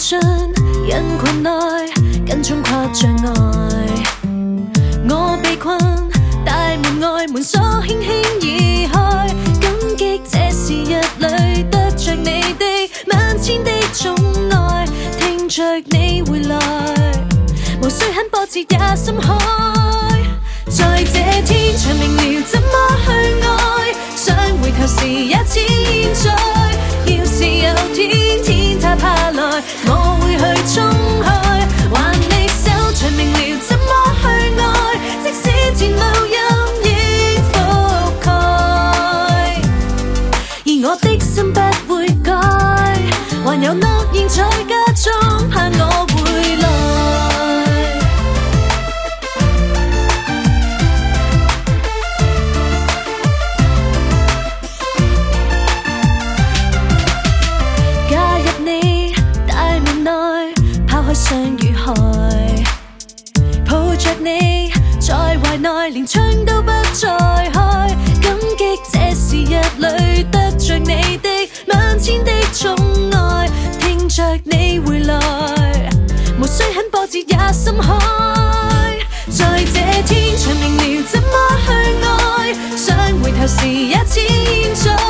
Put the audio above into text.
信人群內跟蹤跨障礙，我被困大門外，門鎖輕輕移開，感激這時日裏得着你的萬千的寵愛，聽着你回來，無需很波折也心開。在這天長明了，怎麼去愛？想回頭時也似現在。要是有天天塌下來，我會去衝開，還你手長明了，怎麼去愛？即使前路陰影覆蓋，而我的心不會改，還有諾言在家中盼我回來。相遇海，抱着你在懷內，連窗都不再開，感激這時日裏得着你的萬千的寵愛，聽着你回來，無需很波折也心開。在這天長明了，怎麼去愛？想回頭時也似現在。